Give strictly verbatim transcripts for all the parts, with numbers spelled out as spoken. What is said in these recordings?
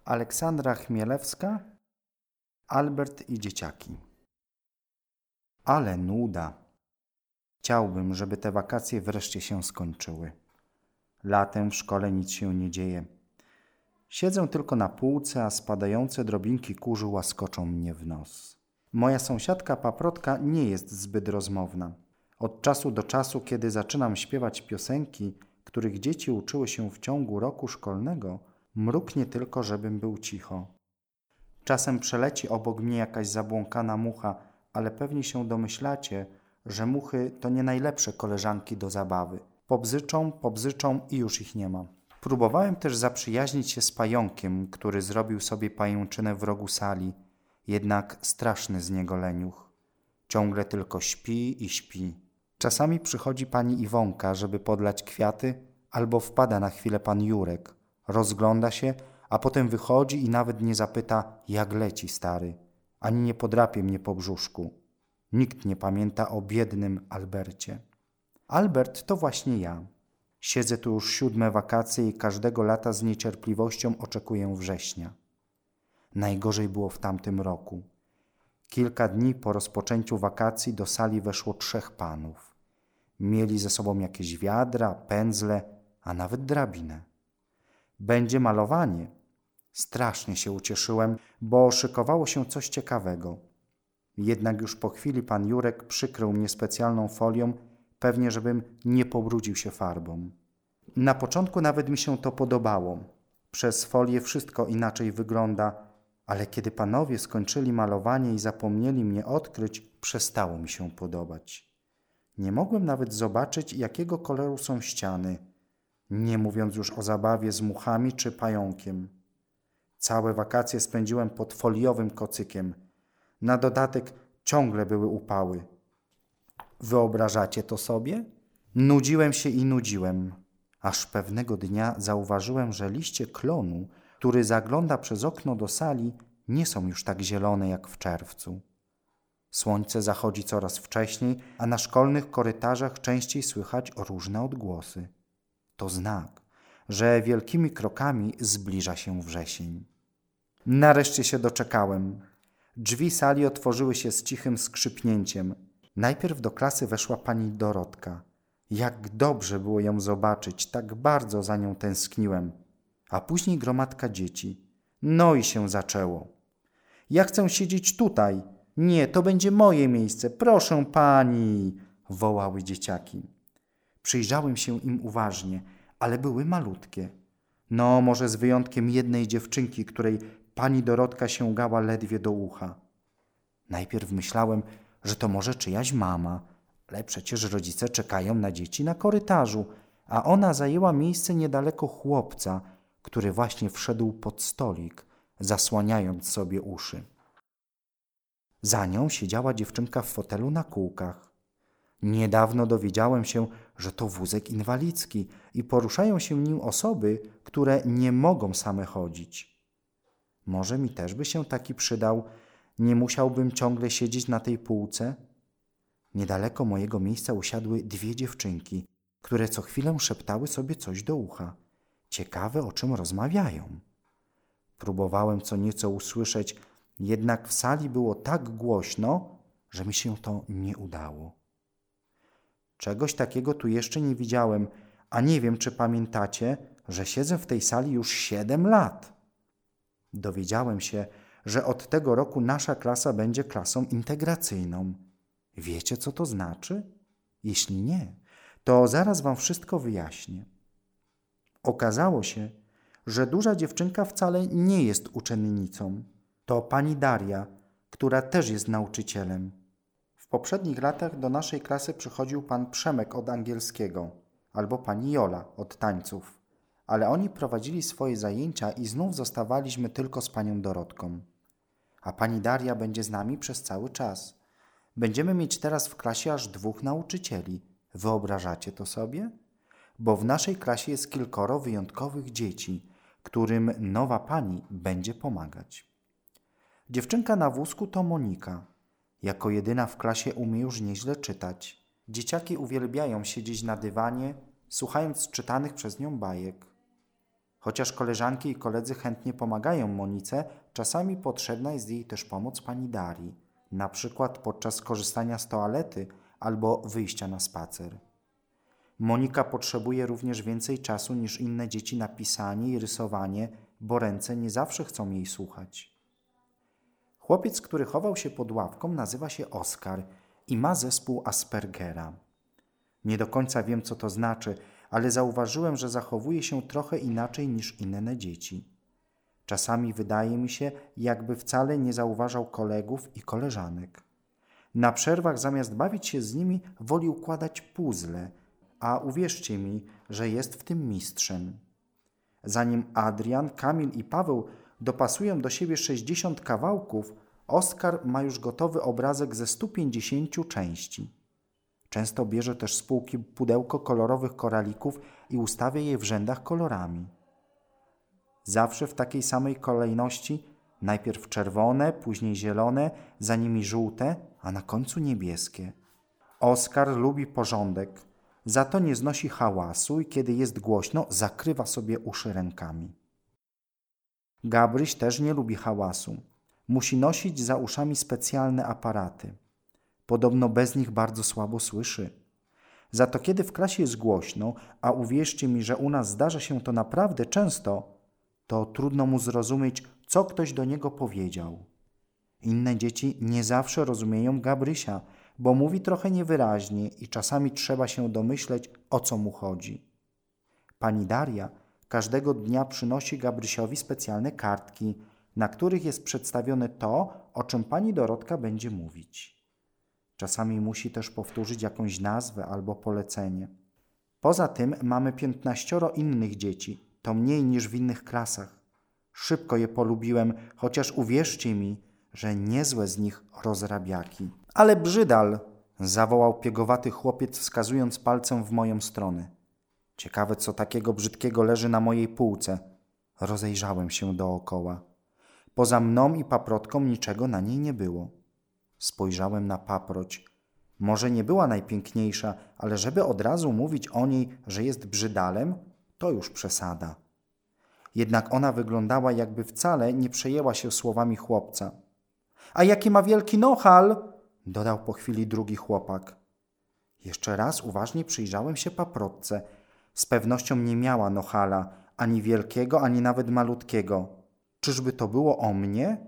Aleksandra Chmielewska, Albert i dzieciaki. Ale nuda. Chciałbym, żeby te wakacje wreszcie się skończyły. Latem w szkole nic się nie dzieje. Siedzę tylko na półce, a spadające drobinki kurzu łaskoczą mnie w nos. Moja sąsiadka paprotka nie jest zbyt rozmowna. Od czasu do czasu, kiedy zaczynam śpiewać piosenki, których dzieci uczyły się w ciągu roku szkolnego, mruknie tylko, żebym był cicho. Czasem przeleci obok mnie jakaś zabłąkana mucha, ale pewnie się domyślacie, że muchy to nie najlepsze koleżanki do zabawy. Pobzyczą, pobzyczą i już ich nie ma. Próbowałem też zaprzyjaźnić się z pająkiem, który zrobił sobie pajęczynę w rogu sali, jednak straszny z niego leniuch. Ciągle tylko śpi i śpi. Czasami przychodzi pani Iwonka, żeby podlać kwiaty, albo wpada na chwilę pan Jurek. Rozgląda się, a potem wychodzi i nawet nie zapyta, jak leci stary, ani nie podrapie mnie po brzuszku. Nikt nie pamięta o biednym Albercie. Albert to właśnie ja. Siedzę tu już siódme wakacje i każdego lata z niecierpliwością oczekuję września. Najgorzej było w tamtym roku. Kilka dni po rozpoczęciu wakacji do sali weszło trzech panów. Mieli ze sobą jakieś wiadra, pędzle, a nawet drabinę. Będzie malowanie. Strasznie się ucieszyłem, bo szykowało się coś ciekawego. Jednak już po chwili pan Jurek przykrył mnie specjalną folią, pewnie żebym nie pobrudził się farbą. Na początku nawet mi się to podobało. Przez folię wszystko inaczej wygląda, ale kiedy panowie skończyli malowanie i zapomnieli mnie odkryć, przestało mi się podobać. Nie mogłem nawet zobaczyć, jakiego koloru są ściany, nie mówiąc już o zabawie z muchami czy pająkiem. Całe wakacje spędziłem pod foliowym kocykiem. Na dodatek ciągle były upały. Wyobrażacie to sobie? Nudziłem się i nudziłem, aż pewnego dnia zauważyłem, że liście klonu, który zagląda przez okno do sali, nie są już tak zielone jak w czerwcu. Słońce zachodzi coraz wcześniej, a na szkolnych korytarzach częściej słychać różne odgłosy. To znak, że wielkimi krokami zbliża się wrzesień. Nareszcie się doczekałem. Drzwi sali otworzyły się z cichym skrzypnięciem. Najpierw do klasy weszła pani Dorotka. Jak dobrze było ją zobaczyć, tak bardzo za nią tęskniłem. A później gromadka dzieci. No i się zaczęło. Ja chcę siedzieć tutaj. Nie, to będzie moje miejsce. Proszę pani, wołały dzieciaki. Przyjrzałem się im uważnie, ale były malutkie. No, może z wyjątkiem jednej dziewczynki, której pani Dorotka sięgała ledwie do ucha. Najpierw myślałem, że to może czyjaś mama, ale przecież rodzice czekają na dzieci na korytarzu, a ona zajęła miejsce niedaleko chłopca, który właśnie wszedł pod stolik, zasłaniając sobie uszy. Za nią siedziała dziewczynka w fotelu na kółkach. Niedawno dowiedziałem się, że to wózek inwalidzki i poruszają się nim osoby, które nie mogą same chodzić. Może mi też by się taki przydał, nie musiałbym ciągle siedzieć na tej półce? Niedaleko mojego miejsca usiadły dwie dziewczynki, które co chwilę szeptały sobie coś do ucha. Ciekawe, o czym rozmawiają. Próbowałem co nieco usłyszeć, jednak w sali było tak głośno, że mi się to nie udało. Czegoś takiego tu jeszcze nie widziałem, a nie wiem, czy pamiętacie, że siedzę w tej sali już siedem lat. Dowiedziałem się, że od tego roku nasza klasa będzie klasą integracyjną. Wiecie, co to znaczy? Jeśli nie, to zaraz wam wszystko wyjaśnię. Okazało się, że duża dziewczynka wcale nie jest uczennicą. To pani Daria, która też jest nauczycielem. W poprzednich latach do naszej klasy przychodził pan Przemek od angielskiego albo pani Jola od tańców, ale oni prowadzili swoje zajęcia i znów zostawaliśmy tylko z panią Dorotką. A pani Daria będzie z nami przez cały czas. Będziemy mieć teraz w klasie aż dwóch nauczycieli. Wyobrażacie to sobie? Bo w naszej klasie jest kilkoro wyjątkowych dzieci, którym nowa pani będzie pomagać. Dziewczynka na wózku to Monika. Jako jedyna w klasie umie już nieźle czytać. Dzieciaki uwielbiają siedzieć na dywanie, słuchając czytanych przez nią bajek. Chociaż koleżanki i koledzy chętnie pomagają Monice, czasami potrzebna jest jej też pomoc pani Darii, na przykład podczas korzystania z toalety albo wyjścia na spacer. Monika potrzebuje również więcej czasu niż inne dzieci na pisanie i rysowanie, bo ręce nie zawsze chcą jej słuchać. Chłopiec, który chował się pod ławką, nazywa się Oskar i ma zespół Aspergera. Nie do końca wiem, co to znaczy, ale zauważyłem, że zachowuje się trochę inaczej niż inne dzieci. Czasami wydaje mi się, jakby wcale nie zauważał kolegów i koleżanek. Na przerwach zamiast bawić się z nimi, woli układać puzzle, a uwierzcie mi, że jest w tym mistrzem. Zanim Adrian, Kamil i Paweł dopasują do siebie sześćdziesiąt kawałków, Oskar ma już gotowy obrazek ze stu pięćdziesięciu części. Często bierze też z półki pudełko kolorowych koralików i ustawia je w rzędach kolorami. Zawsze w takiej samej kolejności, najpierw czerwone, później zielone, za nimi żółte, a na końcu niebieskie. Oskar lubi porządek, za to nie znosi hałasu i kiedy jest głośno, zakrywa sobie uszy rękami. Gabryś też nie lubi hałasu. Musi nosić za uszami specjalne aparaty. Podobno bez nich bardzo słabo słyszy. Za to kiedy w klasie jest głośno, a uwierzcie mi, że u nas zdarza się to naprawdę często, to trudno mu zrozumieć, co ktoś do niego powiedział. Inne dzieci nie zawsze rozumieją Gabrysia, bo mówi trochę niewyraźnie i czasami trzeba się domyśleć, o co mu chodzi. Pani Daria każdego dnia przynosi Gabrysiowi specjalne kartki, na których jest przedstawione to, o czym pani Dorotka będzie mówić. Czasami musi też powtórzyć jakąś nazwę albo polecenie. Poza tym mamy piętnaścioro innych dzieci, to mniej niż w innych klasach. Szybko je polubiłem, chociaż uwierzcie mi, że niezłe z nich rozrabiaki. Ale brzydal, zawołał piegowaty chłopiec, wskazując palcem w moją stronę. Ciekawe, co takiego brzydkiego leży na mojej półce. Rozejrzałem się dookoła. Poza mną i paprotką niczego na niej nie było. Spojrzałem na paproć. Może nie była najpiękniejsza, ale żeby od razu mówić o niej, że jest brzydalem, to już przesada. Jednak ona wyglądała, jakby wcale nie przejęła się słowami chłopca. A jaki ma wielki nohal, dodał po chwili drugi chłopak. Jeszcze raz uważnie przyjrzałem się paprotce. Z pewnością nie miała nohala, ani wielkiego, ani nawet malutkiego. Czyżby to było o mnie?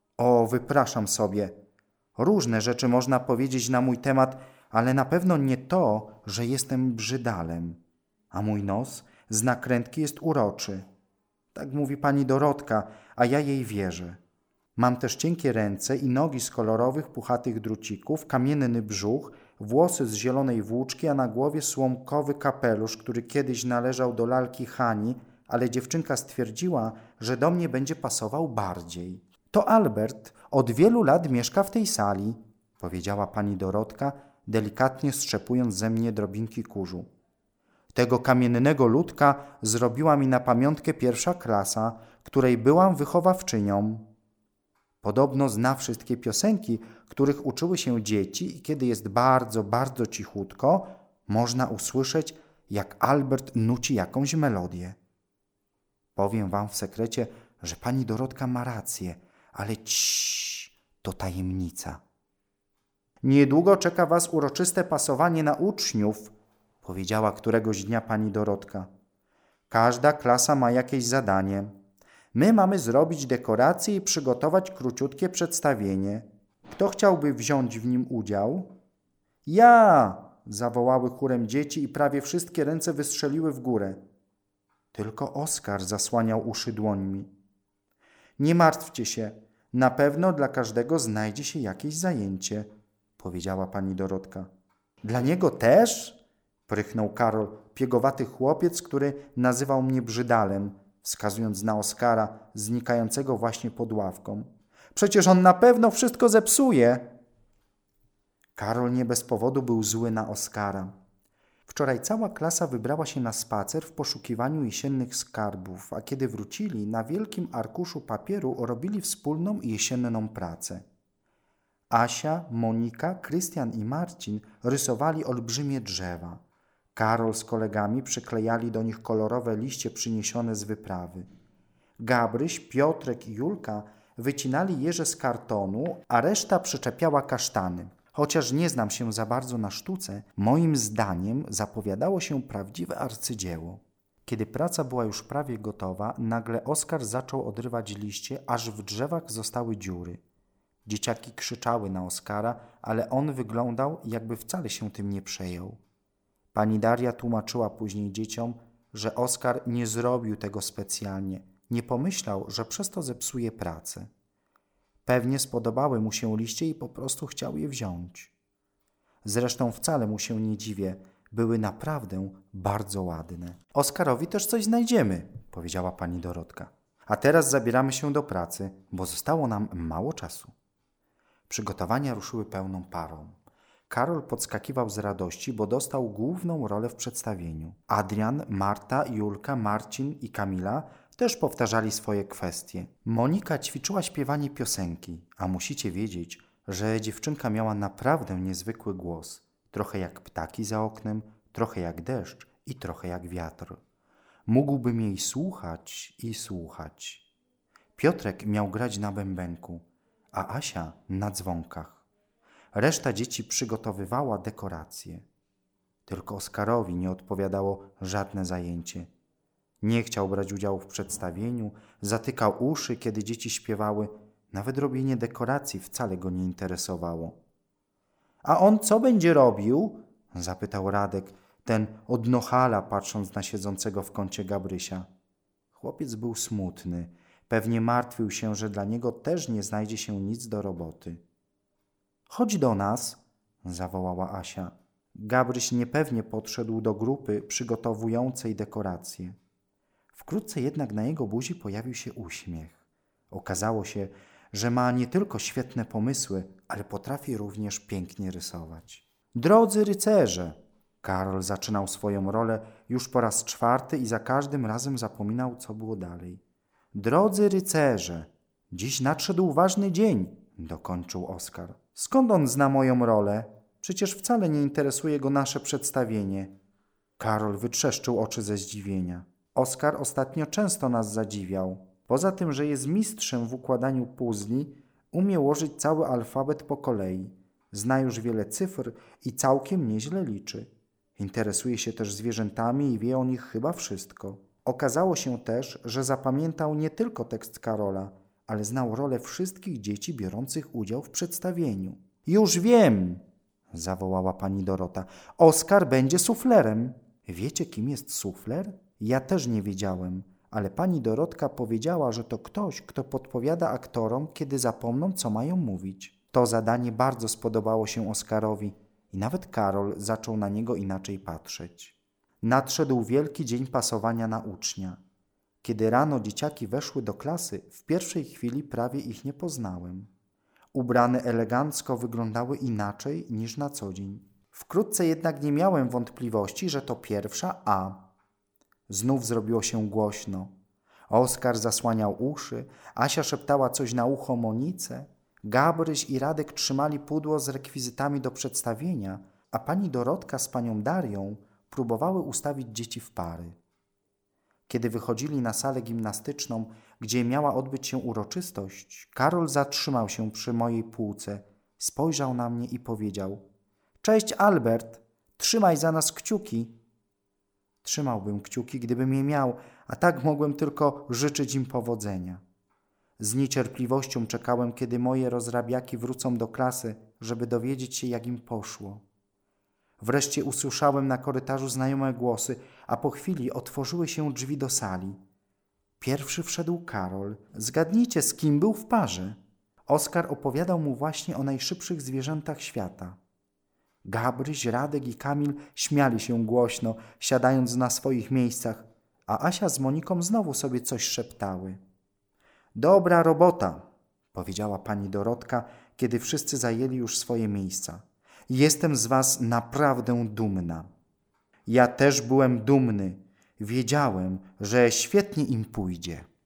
O, wypraszam sobie. Różne rzeczy można powiedzieć na mój temat, ale na pewno nie to, że jestem brzydalem. A mój nos z nakrętki jest uroczy. Tak mówi pani Dorotka, a ja jej wierzę. Mam też cienkie ręce i nogi z kolorowych, puchatych drucików, kamienny brzuch, włosy z zielonej włóczki, a na głowie słomkowy kapelusz, który kiedyś należał do lalki Hani, ale dziewczynka stwierdziła, że do mnie będzie pasował bardziej. To Albert od wielu lat mieszka w tej sali, powiedziała pani Dorotka, delikatnie strzepując ze mnie drobinki kurzu. Tego kamiennego ludka zrobiła mi na pamiątkę pierwsza klasa, której byłam wychowawczynią. Podobno zna wszystkie piosenki, których uczyły się dzieci i kiedy jest bardzo, bardzo cichutko, można usłyszeć, jak Albert nuci jakąś melodię. Powiem wam w sekrecie, że pani Dorotka ma rację, ale ciii, to tajemnica. Niedługo czeka was uroczyste pasowanie na uczniów, powiedziała któregoś dnia pani Dorotka. Każda klasa ma jakieś zadanie. My mamy zrobić dekoracje i przygotować króciutkie przedstawienie. Kto chciałby wziąć w nim udział? Ja! Zawołały chórem dzieci i prawie wszystkie ręce wystrzeliły w górę. Tylko Oskar zasłaniał uszy dłońmi. Nie martwcie się, na pewno dla każdego znajdzie się jakieś zajęcie, powiedziała pani Dorotka. Dla niego też? Prychnął Karol, piegowaty chłopiec, który nazywał mnie brzydalem, wskazując na Oskara znikającego właśnie pod ławką. Przecież on na pewno wszystko zepsuje. Karol nie bez powodu był zły na Oskara. Wczoraj cała klasa wybrała się na spacer w poszukiwaniu jesiennych skarbów, a kiedy wrócili, na wielkim arkuszu papieru robili wspólną jesienną pracę. Asia, Monika, Krystian i Marcin rysowali olbrzymie drzewa. Karol z kolegami przyklejali do nich kolorowe liście przyniesione z wyprawy. Gabryś, Piotrek i Julka wycinali jeże z kartonu, a reszta przyczepiała kasztany. Chociaż nie znam się za bardzo na sztuce, moim zdaniem zapowiadało się prawdziwe arcydzieło. Kiedy praca była już prawie gotowa, nagle Oskar zaczął odrywać liście, aż w drzewach zostały dziury. Dzieciaki krzyczały na Oskara, ale on wyglądał, jakby wcale się tym nie przejął. Pani Daria tłumaczyła później dzieciom, że Oskar nie zrobił tego specjalnie. Nie pomyślał, że przez to zepsuje pracę. Pewnie spodobały mu się liście i po prostu chciał je wziąć. Zresztą wcale mu się nie dziwię, były naprawdę bardzo ładne. Oskarowi też coś znajdziemy, powiedziała pani Dorotka. A teraz zabieramy się do pracy, bo zostało nam mało czasu. Przygotowania ruszyły pełną parą. Karol podskakiwał z radości, bo dostał główną rolę w przedstawieniu. Adrian, Marta, Julka, Marcin i Kamila też powtarzali swoje kwestie. Monika ćwiczyła śpiewanie piosenki, a musicie wiedzieć, że dziewczynka miała naprawdę niezwykły głos. Trochę jak ptaki za oknem, trochę jak deszcz i trochę jak wiatr. Mógłbym jej słuchać i słuchać. Piotrek miał grać na bębenku, a Asia na dzwonkach. Reszta dzieci przygotowywała dekoracje. Tylko Oskarowi nie odpowiadało żadne zajęcie. Nie chciał brać udziału w przedstawieniu, zatykał uszy, kiedy dzieci śpiewały. Nawet robienie dekoracji wcale go nie interesowało. A on co będzie robił? Zapytał Radek, ten od Nochala, patrząc na siedzącego w kącie Gabrysia. Chłopiec był smutny. Pewnie martwił się, że dla niego też nie znajdzie się nic do roboty. Chodź do nas, zawołała Asia. Gabryś niepewnie podszedł do grupy przygotowującej dekoracje. Wkrótce jednak na jego buzi pojawił się uśmiech. Okazało się, że ma nie tylko świetne pomysły, ale potrafi również pięknie rysować. Drodzy rycerze! Karol zaczynał swoją rolę już po raz czwarty i za każdym razem zapominał, co było dalej. Drodzy rycerze! Dziś nadszedł ważny dzień, dokończył Oskar. Skąd on zna moją rolę? Przecież wcale nie interesuje go nasze przedstawienie. Karol wytrzeszczył oczy ze zdziwienia. Oskar ostatnio często nas zadziwiał. Poza tym, że jest mistrzem w układaniu puzli, umie ułożyć cały alfabet po kolei. Zna już wiele cyfr i całkiem nieźle liczy. Interesuje się też zwierzętami i wie o nich chyba wszystko. Okazało się też, że zapamiętał nie tylko tekst Karola, ale znał rolę wszystkich dzieci biorących udział w przedstawieniu. Już wiem, zawołała pani Dorota. Oskar będzie suflerem. Wiecie, kim jest sufler? Ja też nie wiedziałem, ale pani Dorotka powiedziała, że to ktoś, kto podpowiada aktorom, kiedy zapomną, co mają mówić. To zadanie bardzo spodobało się Oskarowi i nawet Karol zaczął na niego inaczej patrzeć. Nadszedł wielki dzień pasowania na ucznia. Kiedy rano dzieciaki weszły do klasy, w pierwszej chwili prawie ich nie poznałem. Ubrane elegancko wyglądały inaczej niż na co dzień. Wkrótce jednak nie miałem wątpliwości, że to pierwsza A. Znów zrobiło się głośno. Oskar zasłaniał uszy, Asia szeptała coś na ucho Monice, Gabryś i Radek trzymali pudło z rekwizytami do przedstawienia, a pani Dorotka z panią Darią próbowały ustawić dzieci w pary. Kiedy wychodzili na salę gimnastyczną, gdzie miała odbyć się uroczystość, Karol zatrzymał się przy mojej półce, spojrzał na mnie i powiedział: Cześć Albert, trzymaj za nas kciuki. Trzymałbym kciuki, gdybym je miał, a tak mogłem tylko życzyć im powodzenia. Z niecierpliwością czekałem, kiedy moje rozrabiaki wrócą do klasy, żeby dowiedzieć się, jak im poszło. Wreszcie usłyszałem na korytarzu znajome głosy, a po chwili otworzyły się drzwi do sali. Pierwszy wszedł Karol. Zgadnijcie, z kim był w parze. Oskar opowiadał mu właśnie o najszybszych zwierzętach świata. Gabryś, Radek i Kamil śmiali się głośno, siadając na swoich miejscach, a Asia z Moniką znowu sobie coś szeptały. Dobra robota, powiedziała pani Dorotka, kiedy wszyscy zajęli już swoje miejsca. Jestem z was naprawdę dumna. Ja też byłem dumny. Wiedziałem, że świetnie im pójdzie.